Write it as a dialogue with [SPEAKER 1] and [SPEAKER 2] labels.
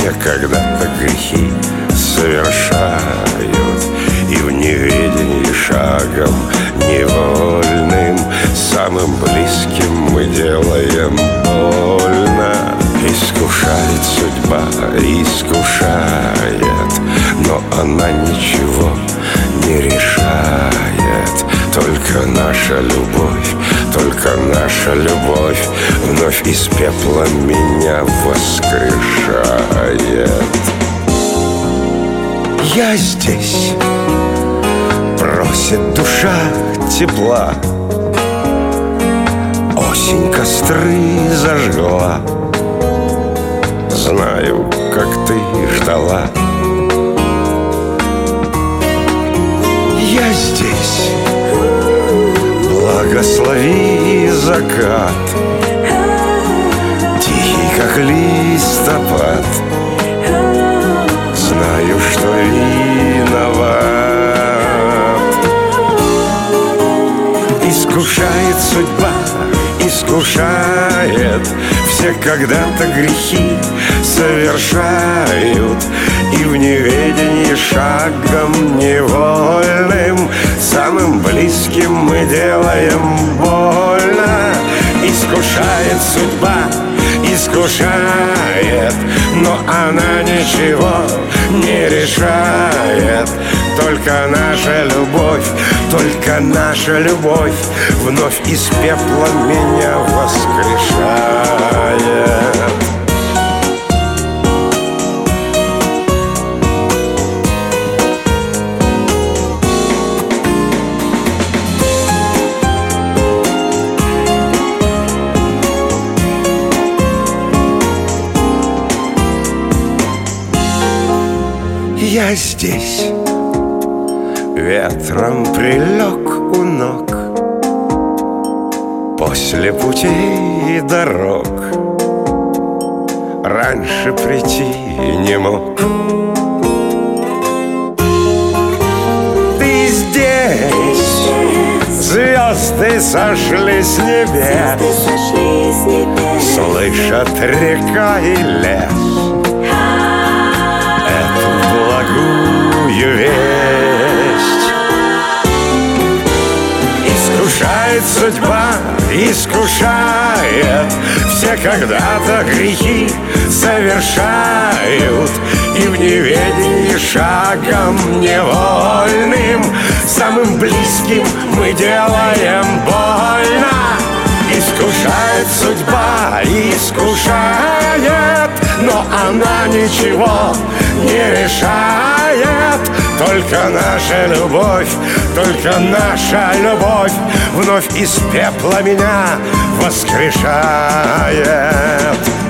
[SPEAKER 1] все когда-то грехи совершают, и в неведении шагом невольным самым близким мы делаем больно. Искушает судьба, искушает, но она ничего не решает. Только наша любовь, только наша любовь вновь из пепла меня воскрешает. Я здесь, просит душа тепла, осень костры зажгла. Знаю, как ты ждала. Я здесь, благослови закат, тихий, как листопад. Знаю, что виноват. Искушает судьба, искушает, все когда-то грехи совершают, и в неведении шагом невольным самым близким мы делаем больно. Искушает судьба, искушает, но она ничего не решает. Только наша любовь, только наша любовь вновь из пепла меня воскрешает. Я здесь, ветром прилег у ног, после путей и дорог раньше прийти не мог. Ты здесь, звезды сошли с небес, слышат река и лес весть. Искушает судьба, искушает, все когда-то грехи совершают, и в неведении шагом невольным самым близким мы делаем больно. Искушает судьба, искушает, но она ничего не решает. Только наша любовь, только наша любовь вновь из пепла меня воскрешает.